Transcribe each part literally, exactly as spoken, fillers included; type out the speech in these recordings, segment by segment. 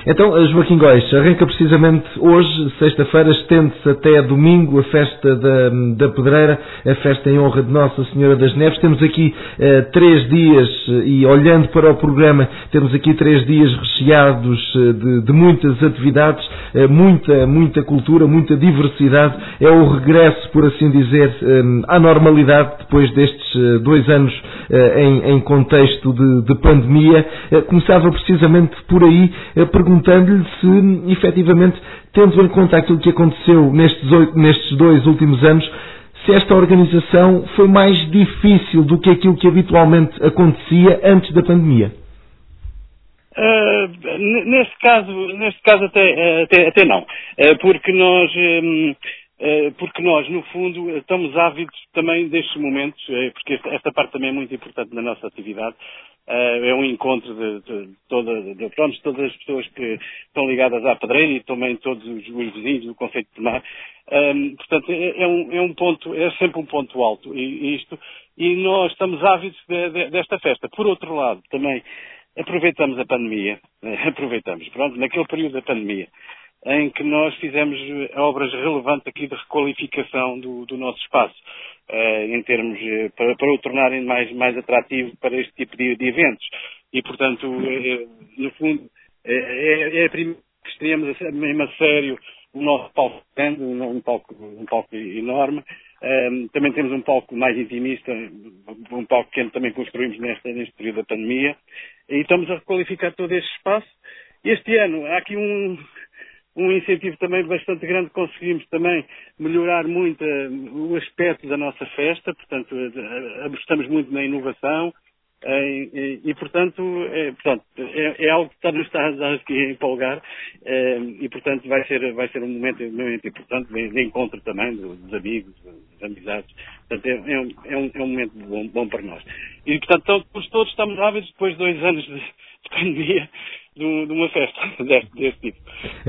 Então, Joaquim Góis, arranca precisamente hoje, sexta-feira, estende-se até domingo a festa da, da Pedreira, a festa em honra de Nossa Senhora das Neves. Temos aqui eh, três dias, e olhando para o programa, temos aqui três dias recheados eh, de, de muitas atividades, eh, muita, muita cultura, muita diversidade. É o regresso, por assim dizer, eh, à normalidade, depois destes eh, dois anos eh, em, em contexto de, de pandemia. Eh, começava precisamente por aí, eh, perguntando-lhe se, efetivamente, tendo em conta aquilo que aconteceu nestes, oito, nestes dois últimos anos, se esta organização foi mais difícil do que aquilo que habitualmente acontecia antes da pandemia. Uh, neste caso, neste caso até, até, até não, uh, porque nós, um, uh, porque nós, no fundo, estamos ávidos também destes momentos, uh, porque esta, esta parte também é muito importante na nossa atividade. Uh, é um encontro de, de, de, toda, de, pronto, de todas as pessoas que estão ligadas à Pedreira e também todos os, os vizinhos do concelho de Tomar. Um, portanto, é, é, um, é um ponto, é sempre um ponto alto e, isto, e nós estamos ávidos de, de, desta festa. Por outro lado, também aproveitamos a pandemia, aproveitamos, pronto, naquele período da pandemia, em que nós fizemos obras relevantes aqui de requalificação do, do nosso espaço, uh, em termos, uh, para, para o tornarem mais, mais atrativo para este tipo de, de eventos. E, portanto, uh, no fundo, uh, é, é a primeira vez que estreamos mesmo a sério o nosso palco grande, um palco, um palco enorme. Um, também temos um palco mais intimista, um palco que também construímos nesta, neste período da pandemia. E estamos a requalificar todo este espaço. Este ano há aqui um... um incentivo também bastante grande, conseguimos também melhorar muito uh, o aspecto da nossa festa, portanto, uh, apostamos muito na inovação uh, e, e, portanto, é, portanto é, é algo que está, nos está a empolgar uh, e, portanto, vai ser, vai ser um momento muito importante de, de encontro também dos, dos amigos, das amizades. Portanto, é, é, um, é, um, é um momento bom, bom para nós. E, portanto, todos, todos estamos ávidos, depois de dois anos de, de pandemia, de uma festa deste, deste tipo.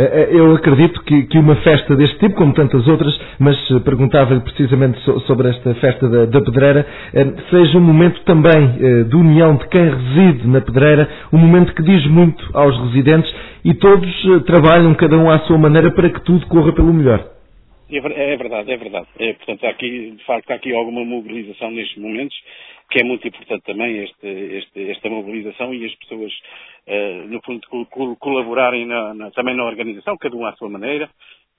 Eu acredito que, que uma festa deste tipo, como tantas outras, mas perguntava-lhe precisamente sobre esta festa da, da Pedreira, seja um momento também de união de quem reside na Pedreira, um momento que diz muito aos residentes e todos trabalham, cada um à sua maneira, para que tudo corra pelo melhor. É verdade, é verdade. É, portanto, há aqui, de facto, há aqui alguma mobilização nestes momentos, que é muito importante também este, este, esta mobilização e as pessoas, uh, no fundo, co colaborarem na, na, também na organização, cada um à sua maneira,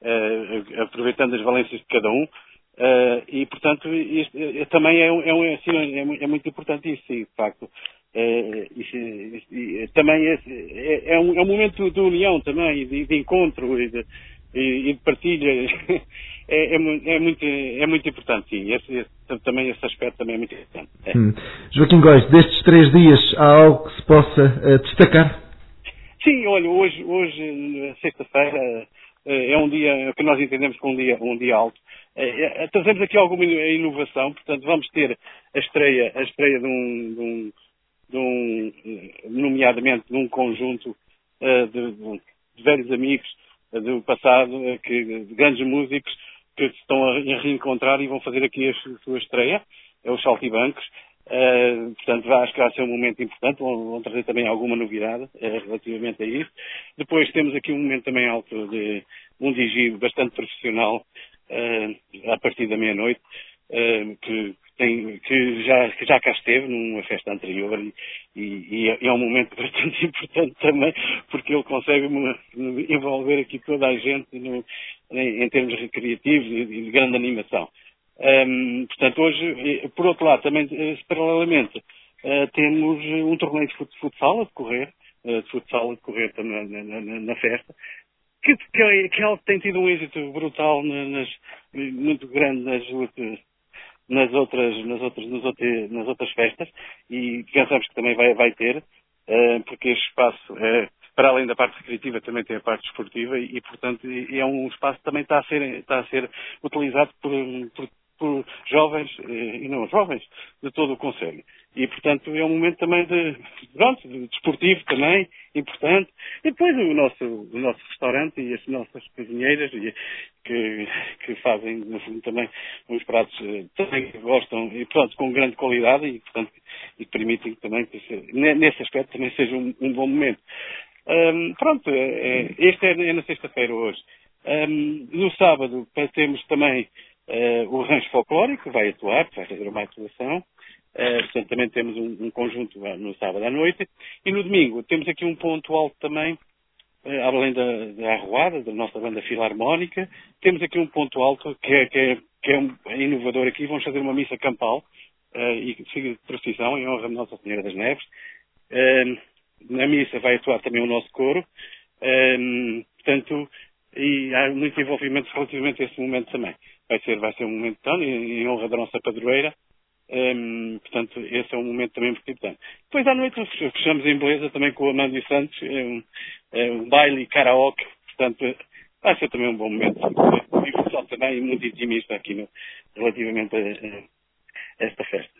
uh, aproveitando as valências de cada um. Uh, e, portanto, isto, uh, também é, um, é, um, assim, é, é muito importante isso, sim, de facto. Uh, isso, isso, também é, é, é, um, é um momento de união também, de, de encontro e de, e de partilha. É, é, é, muito, é muito importante, sim. Esse, esse, também esse aspecto também é muito importante. É. Hum. Joaquim Góis, destes três dias, há algo que se possa uh, destacar? Sim, olha, hoje, hoje sexta-feira, é um dia que nós entendemos como um dia, um dia alto. É, trazemos aqui alguma inovação, portanto vamos ter a estreia, a estreia de um, de um, de um nomeadamente de um conjunto uh, de, de velhos amigos uh, do passado, uh, que, de grandes músicos, que se estão a reencontrar e vão fazer aqui a sua estreia, é os Saltibancos. Uh, portanto, acho que vai ser um momento importante, vão, vão trazer também alguma novidade uh, relativamente a isso. Depois temos aqui um momento também alto de um D J bastante profissional uh, a partir da meia-noite, uh, que, tem, que, já, que já cá esteve numa festa anterior e, e, e é um momento bastante importante também, porque ele consegue envolver aqui toda a gente no, em, em termos recreativos e de grande animação. Um, portanto, hoje, por outro lado, também, paralelamente, uh, temos um torneio de futsal a decorrer, uh, de futsal a decorrer também na, na, na festa, que, que, é, que é algo que tem tido um êxito brutal nas, muito grande nas, nas, outras, nas, outras, nas, outras, nas outras festas, e pensamos que também vai, vai ter, uh, porque este espaço, uh, para além da parte recreativa, também tem a parte esportiva, e, e portanto, é um espaço que também está a ser, está a ser utilizado por, por por jovens e não jovens de todo o concelho. E, portanto, é um momento também de, pronto, de desportivo também, importante. E depois o nosso, o nosso restaurante e as nossas cozinheiras e, que, que fazem, no fundo, também uns pratos também que gostam e, pronto, com grande qualidade e, portanto, e permitem também que, nesse aspecto, também seja um, um bom momento. Um, pronto, é, este é, é na sexta-feira hoje. Um, no sábado temos também uh, o Rancho Folclórico, que vai atuar, vai fazer uma atuação. Uh, portanto, também temos um, um conjunto no sábado à noite. E no domingo temos aqui um ponto alto também, uh, além da, da arruada, da nossa banda filarmónica. Temos aqui um ponto alto que é, que é, que é um inovador aqui. Vamos fazer uma missa campal uh, e siga de procissão em honra de Nossa Senhora das Neves. Uh, na missa vai atuar também o nosso coro. Uh, portanto, e há muito envolvimento relativamente a esse momento também. Vai ser, vai ser um momento tão em, em honra da nossa padroeira. Um, portanto, esse é um momento também muito importante. Depois à noite fechamos em beleza também com o Amândio Santos, é um, é um baile karaoke, portanto vai ser também um bom momento. E o pessoal também muito intimista aqui no, relativamente a, a esta festa.